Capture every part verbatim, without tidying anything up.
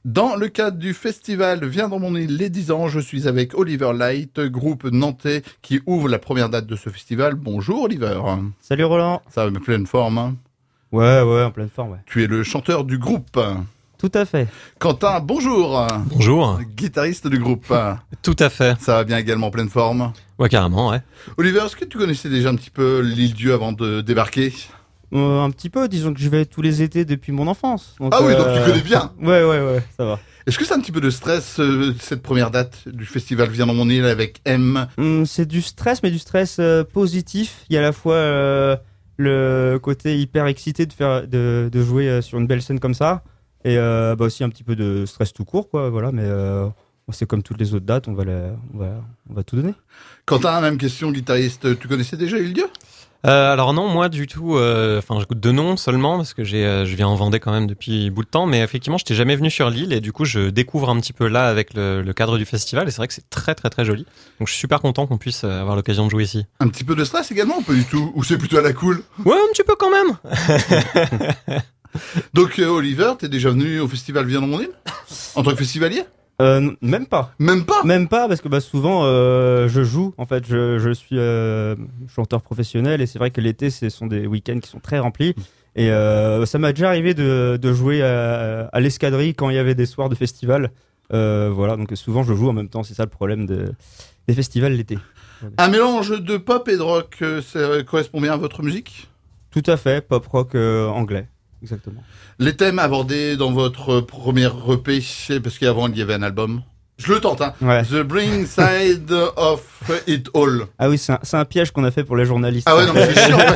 Dans le cadre du festival Viens dans mon île les dix ans, je suis avec Oliver Light, groupe nantais qui ouvre la première date de ce festival. Bonjour Oliver. Salut Roland. Ça va, pleine forme hein. Ouais, ouais, en pleine forme, ouais. Tu es le chanteur du groupe. Tout à fait. Quentin, bonjour. Bonjour. Guitariste du groupe. Tout à fait. Ça va bien également en pleine forme. Ouais, carrément, ouais. Oliver, est-ce que tu connaissais déjà un petit peu l'île Dieu avant de débarquer ? Euh, un petit peu, disons que j'y vais tous les étés depuis mon enfance. Donc, Ah oui, euh... donc tu connais bien. Ouais, ouais, ouais, ça va. Est-ce que c'est un petit peu de stress, euh, cette première date du festival Viens dans mon île avec M ? Hum, c'est du stress, mais du stress euh, positif. Il y a à la fois euh, le côté hyper excité de, faire, de, de jouer euh, sur une belle scène comme ça, et euh, bah aussi un petit peu de stress tout court, quoi, voilà, mais euh, c'est comme toutes les autres dates, on va, la, on va, on va tout donner. Quentin, même question, guitariste, tu connaissais déjà l'île Dieu ? Euh, alors non, moi du tout, enfin euh, j'écoute de nom seulement parce que j'ai, euh, je viens en Vendée quand même depuis bout de temps, mais effectivement je n'étais jamais venu sur l'île et du coup je découvre un petit peu là avec le, le cadre du festival et c'est vrai que c'est très très très joli. Donc je suis super content qu'on puisse avoir l'occasion de jouer ici. Un petit peu de stress également ou pas du tout ? Ou c'est plutôt à la cool ? Ouais, un petit peu quand même. Donc euh, Oliver, t'es déjà venu au festival Viens dans mon île ? En tant que festivalier ? Euh, même pas. Même pas ? Même pas, parce que bah, souvent euh, je joue, en fait, je, je suis euh, chanteur professionnel et c'est vrai que l'été, ce sont des week-ends qui sont très remplis. Et euh, ça m'a déjà arrivé de, de jouer à, à l'escadrille quand il y avait des soirs de festival. Euh, voilà, donc souvent je joue en même temps, c'est ça le problème de, des festivals l'été. Un mélange de pop et de rock, ça correspond bien à votre musique ? Tout à fait, pop rock euh, anglais, exactement. Les thèmes abordés dans votre première E P, parce qu'avant il y avait un album. Je le tente, hein. Ouais. The Bring Side of It All. Ah oui, c'est un, c'est un piège qu'on a fait pour les journalistes. Ah ouais, non, mais c'est chiant, en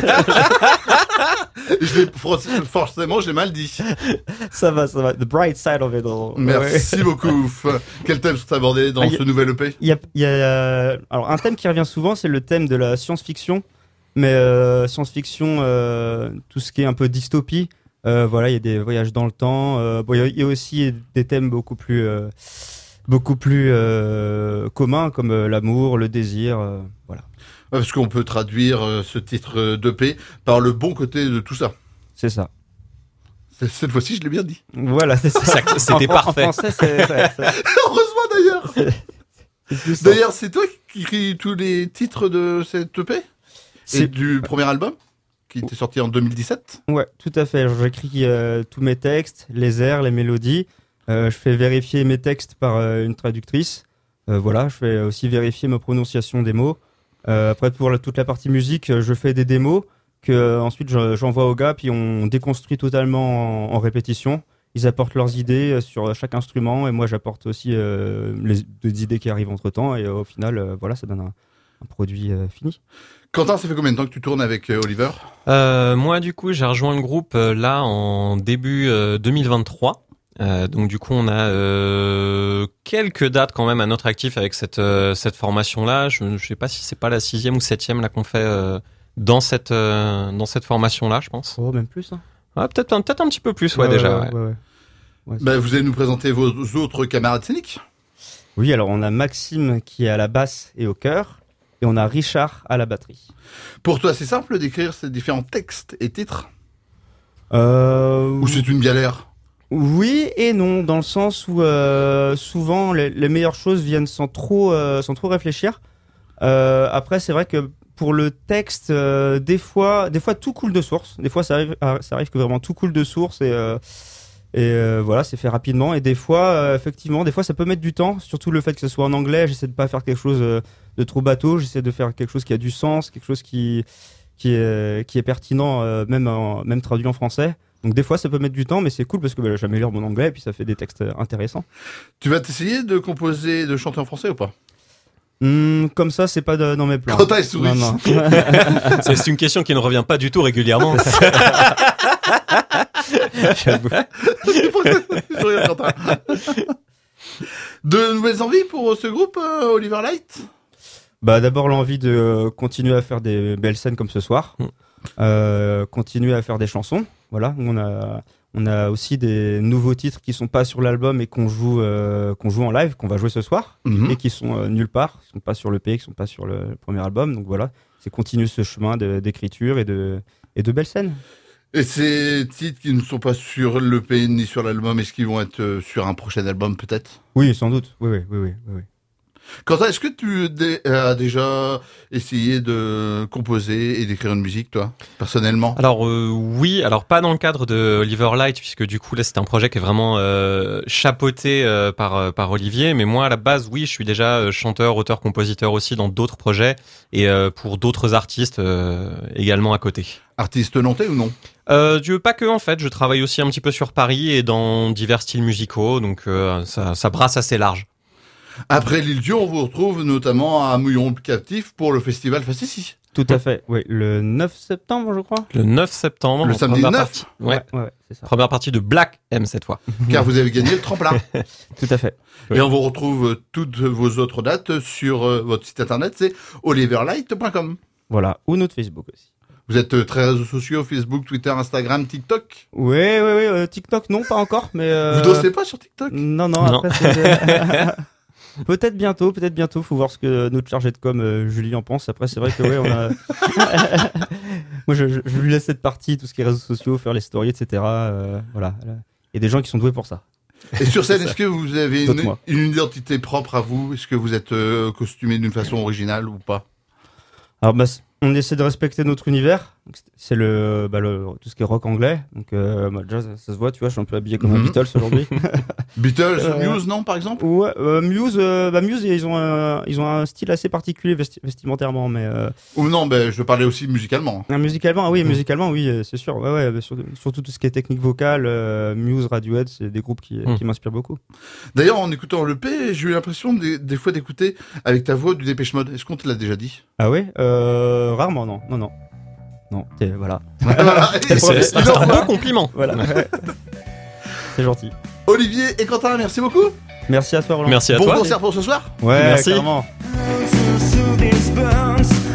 fait. je l'ai, forcément, je l'ai mal dit. Ça va, ça va. The bright side of it all. Merci ouais. beaucoup. Quels thèmes sont abordés dans ah, ce a, nouvel E P ? Il y a, il y a, alors, un thème qui revient souvent, c'est le thème de la science-fiction. Mais euh, science-fiction, euh, tout ce qui est un peu dystopie. Euh, voilà, il y a des voyages dans le temps. Euh, bon, il y a aussi des thèmes beaucoup plus, euh, beaucoup plus euh, communs comme euh, l'amour, le désir, euh, voilà. Ouais, parce qu'on peut traduire euh, ce titre d'E P par le bon côté de tout ça. C'est ça. C'est, cette fois-ci, je l'ai bien dit. Voilà, c'est ça. ça c'était en, parfait. En français, c'est, c'est, c'est... Heureusement d'ailleurs. C'est, c'est d'ailleurs, c'est toi qui écris tous les titres de cette E P c'est... et du premier album qui était sorti en deux mille dix-sept. Ouais, tout à fait. J'écris euh, tous mes textes, les airs, les mélodies. Euh, je fais vérifier mes textes par euh, une traductrice. Euh, voilà, je fais aussi vérifier ma prononciation des mots. Euh, après, pour la, toute la partie musique, je fais des démos que euh, ensuite je, j'envoie aux gars, puis on déconstruit totalement en, en répétition. Ils apportent leurs idées sur chaque instrument et moi j'apporte aussi euh, les deux idées qui arrivent entre temps et euh, au final, euh, voilà, ça donne un, un produit euh, fini. Quentin, ça fait combien de temps que tu tournes avec euh, Oliver ? euh, Moi, du coup, j'ai rejoint le groupe euh, là en début euh, deux mille vingt-trois. Euh, donc, du coup, on a euh, quelques dates quand même à notre actif avec cette euh, cette formation-là. Je ne sais pas si c'est pas la sixième ou septième là qu'on fait euh, dans cette euh, dans cette formation-là, je pense. Oh, même plus. Hein. Ouais, peut-être un, peut-être un petit peu plus, ouais, ouais déjà. Ouais, ouais. Ouais, ouais. Ouais, bah, vous allez nous présenter vos autres camarades scéniques ? Oui, alors on a Maxime qui est à la basse et au chœur. Et on a Richard à la batterie. Pour toi, c'est simple d'écrire ces différents textes et titres ? euh... Ou c'est une galère ? Oui et non, dans le sens où euh, souvent les, les meilleures choses viennent sans trop, euh, sans trop réfléchir. Euh, après, c'est vrai que pour le texte, euh, des fois, des fois tout coule de source. Des fois, ça arrive, ça arrive que vraiment tout coule de source et euh, Et euh, voilà, c'est fait rapidement. Et des fois, euh, effectivement, des fois, ça peut mettre du temps. Surtout le fait que ce soit en anglais. J'essaie de pas faire quelque chose euh, de trop bateau. J'essaie de faire quelque chose qui a du sens, quelque chose qui qui est qui est pertinent, euh, même en, même traduit en français. Donc des fois, ça peut mettre du temps, mais c'est cool parce que bah, j'améliore mon anglais et puis ça fait des textes intéressants. Tu vas t'essayer de composer, de chanter en français ou pas ? Mmh, comme ça, c'est pas de, dans mes plans. Quand t'as souris. Non, non. c'est, c'est une question qui ne revient pas du tout régulièrement. J'avoue. De nouvelles envies pour ce groupe, euh, Oliver Light ? Bah d'abord l'envie de continuer à faire des belles scènes comme ce soir, mm. euh, continuer à faire des chansons. Voilà, on a on a aussi des nouveaux titres qui sont pas sur l'album et qu'on joue euh, qu'on joue en live, qu'on va jouer ce soir mm-hmm. et qui sont euh, nulle part, qui sont pas sur l'E P, qui sont pas sur le premier album. Donc voilà, c'est continuer ce chemin de, d'écriture et de et de belles scènes. Et ces titres qui ne sont pas sur l'E P ni sur l'album, est-ce qu'ils vont être euh, sur un prochain album peut-être? Oui, sans doute. Oui, oui, oui, oui, oui. Quentin, est-ce que tu dé- as déjà essayé de composer et d'écrire une musique, toi, personnellement? Alors euh, oui, alors pas dans le cadre de Oliver Light, puisque du coup là c'est un projet qui est vraiment euh, chapeauté euh, par euh, par Olivier, mais moi à la base oui, je suis déjà euh, chanteur, auteur, compositeur aussi dans d'autres projets et euh, pour d'autres artistes euh, également à côté. Artiste nantais ou non? Euh, Dieu, pas que en fait, je travaille aussi un petit peu sur Paris et dans divers styles musicaux, donc euh, ça ça brasse assez large. Après l'île Dieu, on vous retrouve notamment à Mouillon-Captif pour le festival Facétie. Tout à fait. Oui, le neuf septembre, je crois. Le neuf septembre, Le en samedi première neuf. partie. Ouais. Ouais, ouais, c'est ça. Première partie de Black M cette fois. Car vous avez gagné le tremplin. Tout à fait. Oui. Et on vous retrouve euh, toutes vos autres dates sur euh, votre site internet, c'est oliverlight point com. Voilà. Ou notre Facebook aussi. Vous êtes euh, très réseaux sociaux, Facebook, Twitter, Instagram, TikTok. Oui, oui, oui. euh, TikTok, non, pas encore, mais. euh, Vous dansez pas sur TikTok? Non, non, Non. après, c'est- peut-être bientôt, peut-être bientôt. Faut voir ce que notre chargé de com, euh, Julie, en pense. Après, c'est vrai que, ouais, on a. Moi, je, je, je lui laisse cette partie, tout ce qui est réseaux sociaux, faire les stories, et cetera. euh, voilà. Il y a des gens qui sont doués pour ça. Et sur scène, est-ce que vous avez une, D'autres-moi. une identité propre à vous? Est-ce que vous êtes euh, costumé d'une façon originale ou pas? Alors, bah, c- on essaie de respecter notre univers. Donc, c'est- C'est le, bah, le, tout ce qui est rock anglais. Donc, euh, bah, déjà, ça, ça se voit, tu vois, je suis un peu habillé comme un Mhm. Beatles aujourd'hui. Beatles, Euh, Muse, non, par exemple? Ouais, euh, Muse, euh, bah, Muse, ils ont, un, ils ont un style assez particulier vesti- vestimentairement, mais euh, Ou non, ben, je parlais aussi musicalement. ah, musicalement, ah oui, Mhm. musicalement, oui, euh, c'est sûr. Ouais, ouais, bah, surtout, surtout tout ce qui est technique vocale, euh, Muse, Radiohead, c'est des groupes qui, Mhm. qui m'inspirent beaucoup. D'ailleurs, en écoutant le P, j'ai eu l'impression des, des fois d'écouter avec ta voix du Dépêche Mode. Est-ce qu'on te l'a déjà dit? Ah oui, euh, rarement, non, non, non, non. t'es- Voilà, C'est problème. c'est un beau compliment. voilà. C'est gentil. Olivier et Quentin, merci beaucoup. Merci à toi, Roland. Merci à Bon toi. concert pour ce soir. Ouais, Merci. carrément. Through these burns